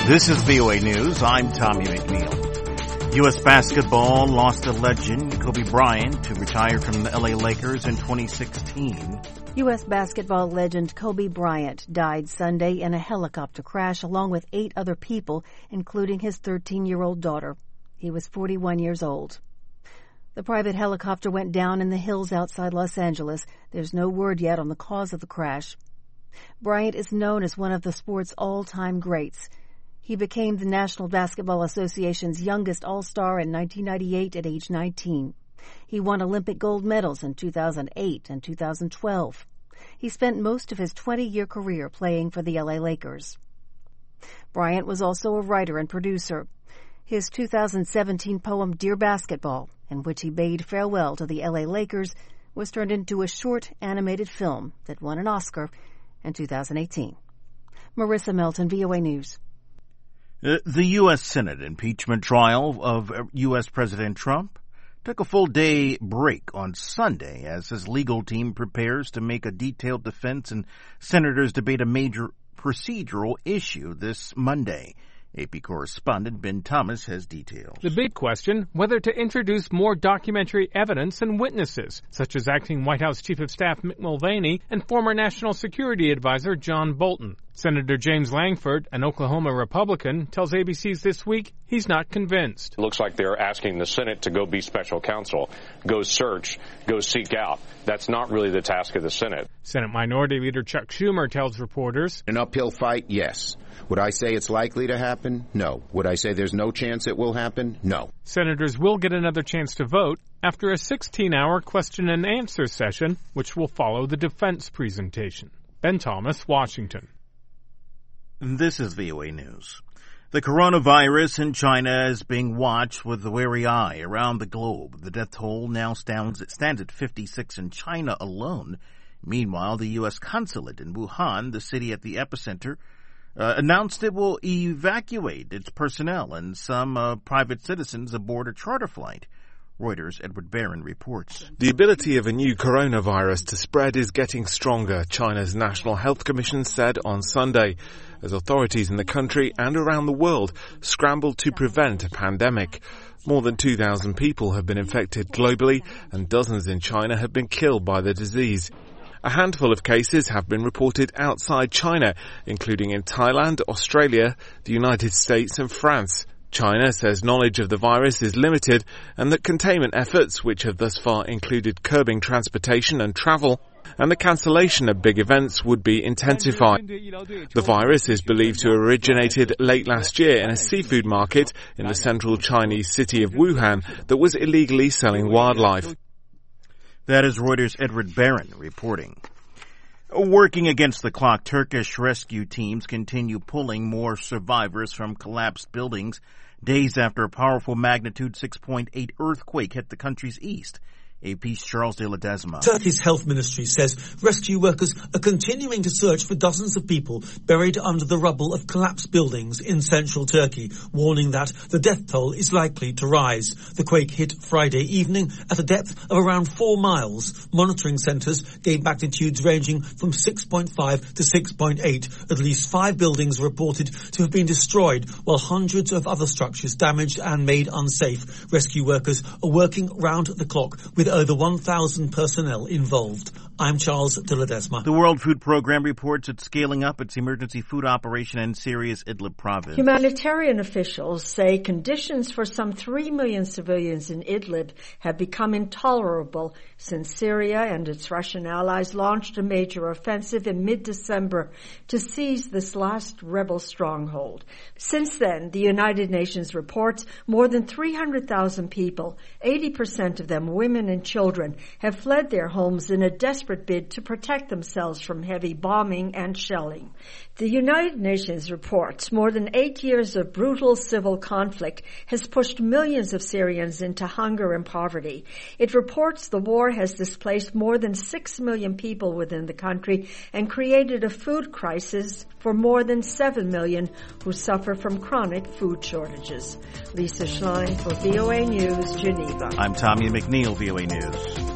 This is VOA News. I'm Tommy McNeil. U.S. basketball lost a legend, Kobe Bryant, to retire from the LA Lakers in 2016. U.S. basketball legend Kobe Bryant died Sunday in a helicopter crash along with 8 other people, including his 13-year-old daughter. He was 41 years old. The private helicopter went down in the hills outside Los Angeles. There's no word yet on the cause of the crash. Bryant is known as one of the sport's all-time greats. He became the National Basketball Association's youngest All-Star in 1998 at age 19. He won Olympic gold medals in 2008 and 2012. He spent most of his 20-year career playing for the LA Lakers. Bryant was also a writer and producer. His 2017 poem Dear Basketball, in which he bade farewell to the LA Lakers, was turned into a short animated film that won an Oscar in 2018. Marissa Melton, VOA News. The U.S. Senate impeachment trial of U.S. President Trump took a full day break on Sunday as his legal team prepares to make a detailed defense and senators debate a major procedural issue this Monday. AP correspondent Ben Thomas has details. The big question, whether to introduce more documentary evidence and witnesses, such as acting White House Chief of Staff Mick Mulvaney and former National Security Advisor John Bolton. Senator James Langford, an Oklahoma Republican, tells ABC's This Week he's not convinced. It looks like they're asking the Senate to go be special counsel, go search, go seek out. That's not really the task of the Senate. Senate Minority Leader Chuck Schumer tells reporters, an uphill fight, yes. Would I say it's likely to happen? No. Would I say there's no chance it will happen? No. Senators will get another chance to vote after a 16-hour question and answer session, which will follow the defense presentation. Ben Thomas, Washington. This is VOA News. The coronavirus in China is being watched with a wary eye around the globe. The death toll now stands at 56 in China alone. Meanwhile, the U.S. consulate in Wuhan, the city at the epicenter, announced it will evacuate its personnel and some private citizens aboard a charter flight. Reuters' Edward Barron reports. The ability of a new coronavirus to spread is getting stronger, China's National Health Commission said on Sunday, as authorities in the country and around the world scramble to prevent a pandemic. More than 2,000 people have been infected globally, and dozens in China have been killed by the disease. A handful of cases have been reported outside China, including in Thailand, Australia, the United States and France. China says knowledge of the virus is limited and that containment efforts, which have thus far included curbing transportation and travel, and the cancellation of big events would be intensified. The virus is believed to have originated late last year in a seafood market in the central Chinese city of Wuhan that was illegally selling wildlife. That is Reuters' Edward Barron reporting. Working against the clock, Turkish rescue teams continue pulling more survivors from collapsed buildings days after a powerful magnitude 6.8 earthquake hit the country's east. AP's Charles de Ledesma. Turkey's health ministry says rescue workers are continuing to search for dozens of people buried under the rubble of collapsed buildings in central Turkey, warning that the death toll is likely to rise. The quake hit Friday evening at a depth of around 4 miles. Monitoring centres gave magnitudes ranging from 6.5 to 6.8. At least 5 buildings are reported to have been destroyed, while hundreds of other structures damaged and made unsafe. Rescue workers are working round the clock with over 1,000 personnel involved. I'm Charles de Ledesma. The World Food Programme reports it's scaling up its emergency food operation in Syria's Idlib province. Humanitarian officials say conditions for some 3 million civilians in Idlib have become intolerable since Syria and its Russian allies launched a major offensive in mid-December to seize this last rebel stronghold. Since then, the United Nations reports more than 300,000 people, 80% of them women and children, have fled their homes in a desperate bid to protect themselves from heavy bombing and shelling. The United Nations reports more than 8 years of brutal civil conflict has pushed millions of Syrians into hunger and poverty. It reports the war has displaced more than 6 million people within the country and created a food crisis for more than 7 million who suffer from chronic food shortages. Lisa Schlein for VOA News, Geneva. I'm Tommy McNeil, VOA News.